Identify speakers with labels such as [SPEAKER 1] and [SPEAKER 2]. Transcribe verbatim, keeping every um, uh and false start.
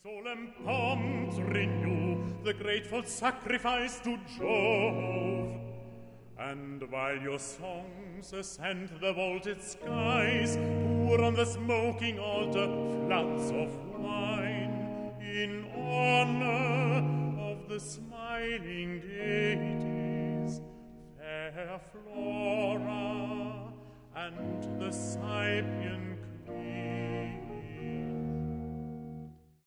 [SPEAKER 1] Solemn pomps renew the grateful sacrifice to Jove. And while your songs ascend the vaulted skies, pour on the smoking altar floods of wine in honor of the smiling deities, fair Flora and the silent